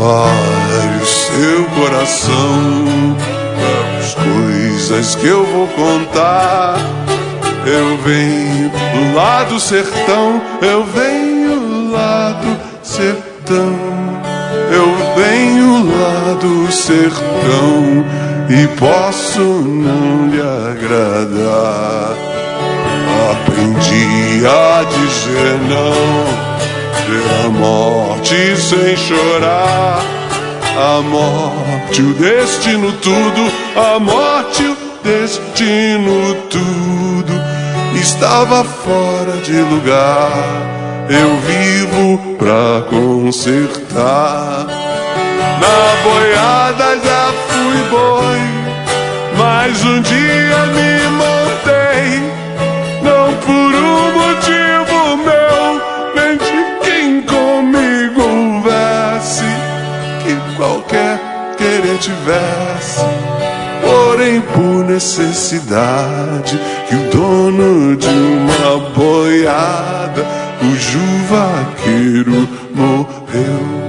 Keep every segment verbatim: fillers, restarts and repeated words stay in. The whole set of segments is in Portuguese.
prepare o seu coração para as coisas que eu vou contar. Eu venho lá do sertão, eu venho lá do sertão, eu venho lá do sertão e posso não lhe agradar. Aprendi a dizer não, ver a morte sem chorar. A morte, o destino, tudo, a morte, o destino, tudo estava fora de lugar. Eu vivo pra consertar. Na boiada já fui boi, mas um dia me montei, não por um motivo meu, nem de quem comigo houvesse, que qualquer querer tivesse, porém por necessidade, que o dono de uma boiada, cujo vaqueiro morreu.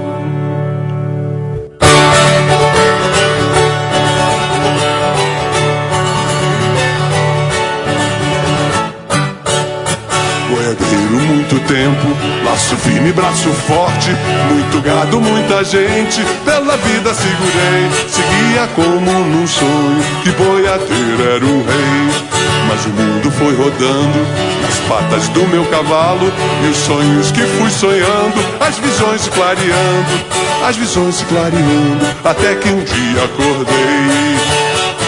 Boiadeiro muito tempo, laço firme, braço forte, muito gado, muita gente, pela vida segurei, seguia como num sonho, que boiadeiro era o rei. Mas o mundo foi rodando nas patas do meu cavalo, e os sonhos que fui sonhando, as visões se clareando, as visões se clareando, até que um dia acordei.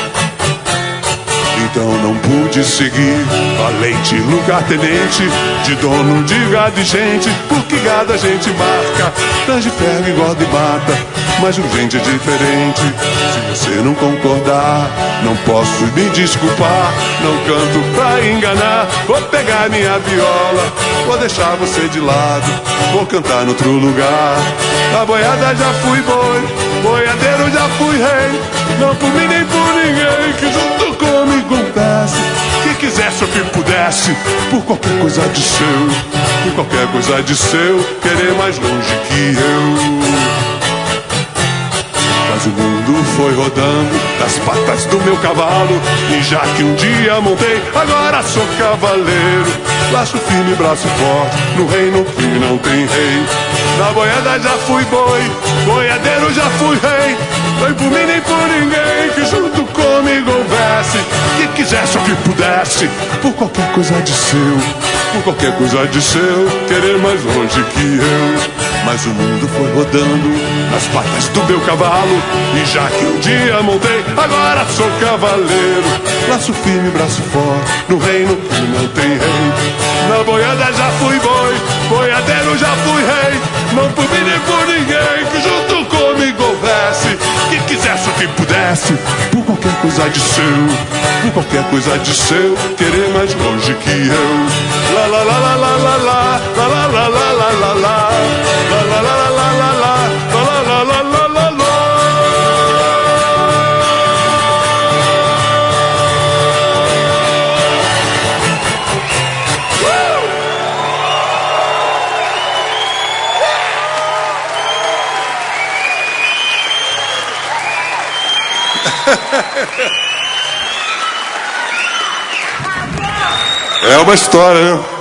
Então não pude seguir valente lugar-tenente, de dono de gado e gente, porque gado a gente marca, tange, ferro, engorda e mata, mas gente é diferente. Se você não concordar, não posso me desculpar, não canto pra enganar, vou pegar minha viola, vou deixar você de lado, vou cantar no outro lugar. Na boiada já fui boi, boiadeiro já fui rei, não por mim nem por ninguém, que junto comigo houvesse, que quisesse ou que pudesse, por qualquer coisa de seu, por qualquer coisa de seu, querer mais longe que eu. Mas o mundo foi rodando nas patas do meu cavalo, e já que um dia montei, agora sou cavaleiro. Laço firme, braço forte, no reino que não tem rei. Na boiada já fui boi, boiadeiro já fui rei, nem por mim nem por ninguém, que junto comigo houvesse, que quisesse ou que pudesse, por qualquer coisa de seu, por qualquer coisa de seu, querer mais longe que eu. Mas o mundo foi rodando nas patas do meu cavalo, e já que um dia montei, agora sou cavaleiro. Laço firme, braço forte, no reino que não tem rei. Na boiada já fui boi, boiadeiro já fui rei, não por mim nem por ninguém, que junto comigo houvesse, que quisesse ou que pudesse, por qualquer coisa de seu, por qualquer coisa de seu, querer mais longe que eu. La la la la la la la, la la la la la la la, la la la la la la la, la la la la la la. É uma história, né?